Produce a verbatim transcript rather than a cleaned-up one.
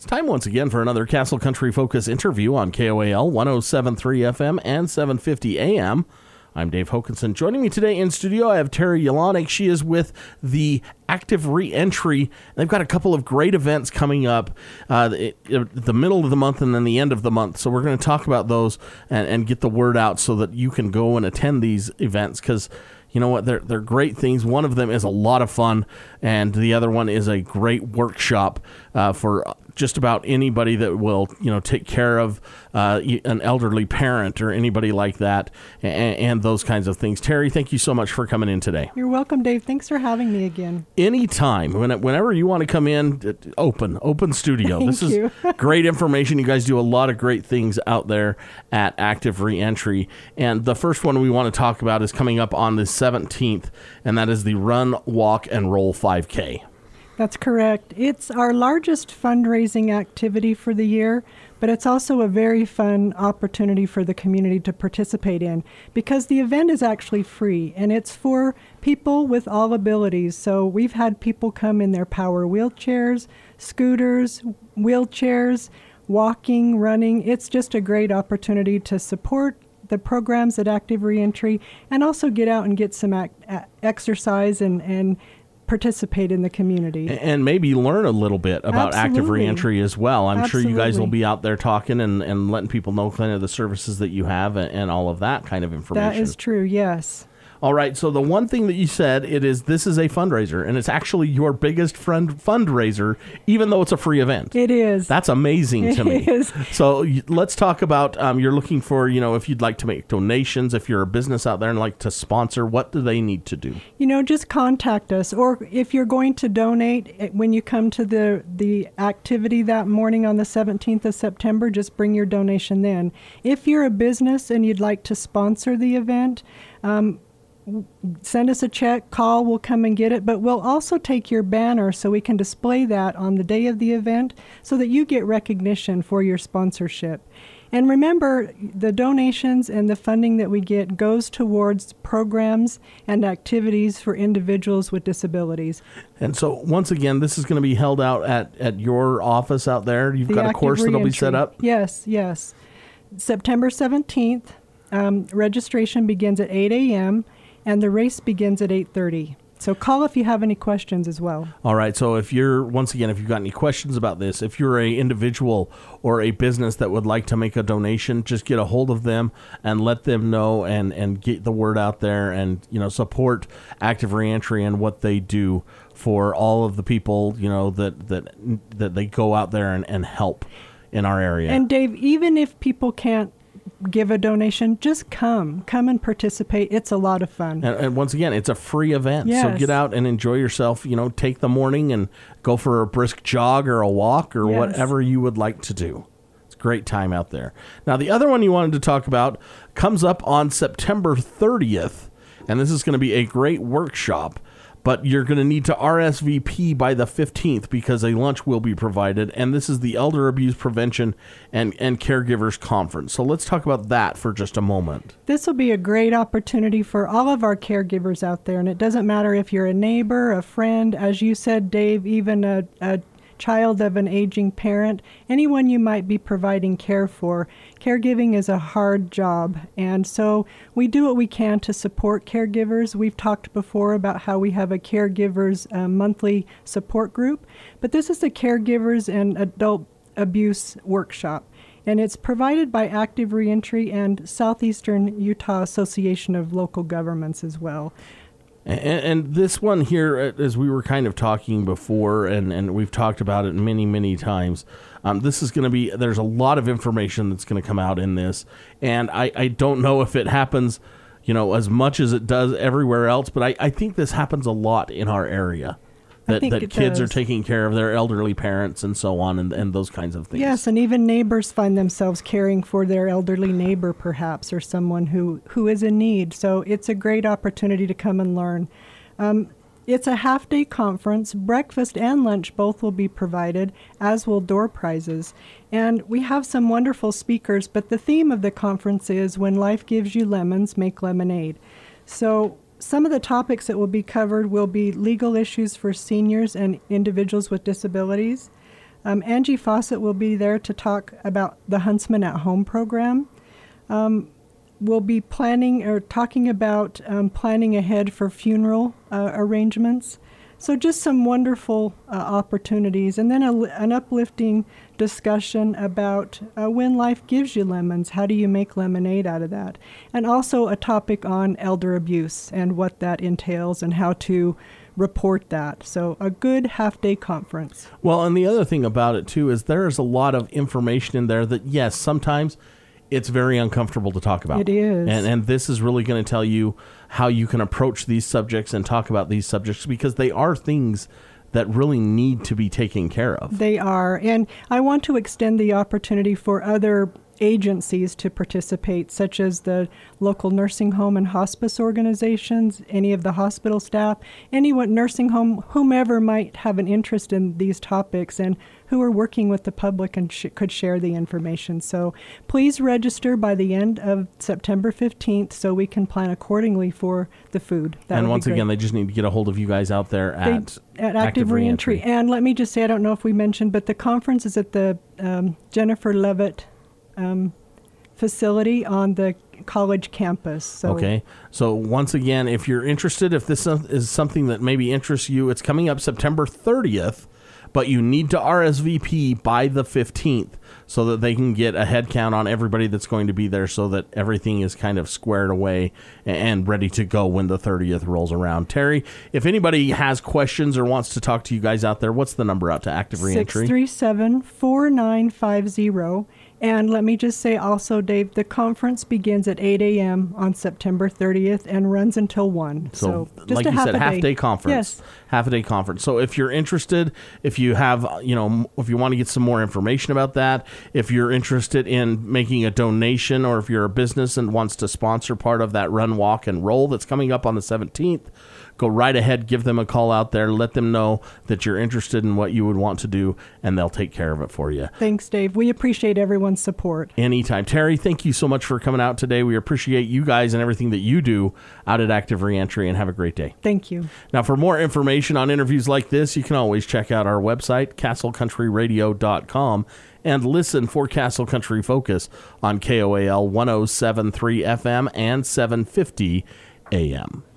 Time once again for another Castle Country Focus interview on K O A L one oh seven point three F M and seven fifty A M. I'm Dave Hokinson. Joining me today in studio, I have Terry Yelanek. She is with the Active Reentry. They've got a couple of great events coming up uh, the, the middle of the month and then the end of the month. So we're going to talk about those and, and get the word out so that you can go and attend these events because you know what? They're, they're great things. One of them is a lot of fun, and the other one is a great workshop uh, for just about anybody that will, you know, take care of uh, an elderly parent or anybody like that and, and those kinds of things. Terry, thank you so much for coming in today. You're welcome, Dave. Thanks for having me again. Anytime. When, whenever you want to come in, open, open studio. Thank this is you. Great information. You guys do a lot of great things out there at Active Reentry. And the first one we want to talk about is coming up on the seventeenth, and that is the Run, Walk, and Roll five K. That's correct. It's our largest fundraising activity for the year, but it's also a very fun opportunity for the community to participate in because the event is actually free and it's for people with all abilities. So we've had people come in their power wheelchairs, scooters, wheelchairs, walking, running. It's just a great opportunity to support the programs at Active Reentry and also get out and get some ac- exercise and, and participate in the community. And maybe learn a little bit about Absolutely. Active Reentry as well. I'm Absolutely. sure you guys will be out there talking and, and letting people know kind of the services that you have and, and all of that kind of information. That is true, yes. All right, so the one thing that you said, it is this is a fundraiser, and it's actually your biggest friend fundraiser, even though it's a free event. It is. That's amazing to me. It is. So y- let's talk about, um, you're looking for, you know, if you'd like to make donations, if you're a business out there and like to sponsor, what do they need to do? You know, just contact us. Or if you're going to donate, when you come to the, the activity that morning on the seventeenth of September, just bring your donation then. If you're a business and you'd like to sponsor the event, um, send us a check, call, we'll come and get it, but we'll also take your banner so we can display that on the day of the event so that you get recognition for your sponsorship. And remember, the donations and the funding that we get goes towards programs and activities for individuals with disabilities. And so, once again, this is going to be held out at, at your office out there. You've The got a Active course that'll be Reentry. set up? Yes, yes. September seventeenth, um, registration begins at eight a.m., and the race begins at eight thirty. So call if you have any questions as well. All right. So if you're, once again, if you've got any questions about this, if you're a individual or a business that would like to make a donation, just get a hold of them and let them know and, and get the word out there and, you know, support Active Reentry and what they do for all of the people, you know, that, that, that they go out there and, and help in our area. And Dave, even if people can't give a donation, just come. Come and participate. It's a lot of fun. And, and once again, it's a free event. Yes. So get out and enjoy yourself. You know, take the morning and go for a brisk jog or a walk or Yes. whatever you would like to do. It's a great time out there. Now, the other one you wanted to talk about comes up on September thirtieth, and this is going to be a great workshop. But you're going to need to R S V P by the fifteenth because a lunch will be provided. And this is the Elder Abuse Prevention and, and Caregivers Conference. So let's talk about that for just a moment. This will be a great opportunity for all of our caregivers out there. And it doesn't matter if you're a neighbor, a friend, as you said, Dave, even a, a child of an aging parent, anyone you might be providing care for. Caregiving is a hard job, and so we do what we can to support caregivers. We've talked before about how we have a caregivers uh, monthly support group, but this is the Caregivers and Adult Abuse Workshop, and it's provided by Active Reentry and Southeastern Utah Association of Local Governments as well. And, and this one here, as we were kind of talking before, and, and we've talked about it many, many times, um, this is going to be, there's a lot of information that's going to come out in this. And I, I don't know if it happens, you know, as much as it does everywhere else, but I, I think this happens a lot in our area. That, think that it kids does. are taking care of their elderly parents and so on and, and those kinds of things. Yes, and even neighbors find themselves caring for their elderly neighbor perhaps or someone who, who is in need. So it's a great opportunity to come and learn. Um, it's a half-day conference. Breakfast and lunch both will be provided, as will door prizes. And we have some wonderful speakers, but the theme of the conference is When Life Gives You Lemons, Make Lemonade. So some of the topics that will be covered will be legal issues for seniors and individuals with disabilities, Um, Angie Fawcett will be there to talk about the Huntsman at Home program. Um, we'll be planning or talking about um, planning ahead for funeral uh, arrangements. So just some wonderful uh, opportunities, and then a, an uplifting discussion about uh, when life gives you lemons, how do you make lemonade out of that? And also a topic on elder abuse and what that entails and how to report that. So a good half-day conference. Well, and the other thing about it, too, is there's a lot of information in there that, yes, sometimes it's very uncomfortable to talk about. It is. And, and this is really going to tell you how you can approach these subjects and talk about these subjects, because they are things that really need to be taken care of. They are. And I want to extend the opportunity for other agencies to participate, such as the local nursing home and hospice organizations, any of the hospital staff, anyone, nursing home, whomever might have an interest in these topics and who are working with the public and sh- could share the information. So please register by the end of September fifteenth so we can plan accordingly for the food. That and would once be great. again, they just need to get a hold of you guys out there at, they, at Active Reentry. And let me just say, I don't know if we mentioned, but the conference is at the um, Jennifer Levitt Um, facility on the college campus. So okay. So once again, if you're interested, if this is something that maybe interests you, it's coming up September thirtieth, but you need to R S V P by the fifteenth so that they can get a head count on everybody that's going to be there, so that everything is kind of squared away and ready to go when the thirtieth rolls around. Terry, if anybody has questions or wants to talk to you guys out there, what's the number out to Active Reentry? six three seven, four nine five zero. And let me just say also, Dave, the conference begins at eight a.m. on September thirtieth and runs until one. So, So, just like a you half said, a half day. day conference. Yes. Half a day conference. So if you're interested, if you have, you know, if you want to get some more information about that, if you're interested in making a donation, or if you're a business and wants to sponsor part of that run, walk, and roll that's coming up on the seventeenth, go right ahead, give them a call out there, let them know that you're interested in what you would want to do, and they'll take care of it for you. Thanks, Dave. We appreciate everyone's support. Anytime. Terry, thank you so much for coming out today. We appreciate you guys and everything that you do out at Active Reentry, and have a great day. Thank you. Now, for more information on interviews like this, you can always check out our website, castle country radio dot com, and listen for Castle Country Focus on K O A L one oh seven point three F M and seven fifty A M.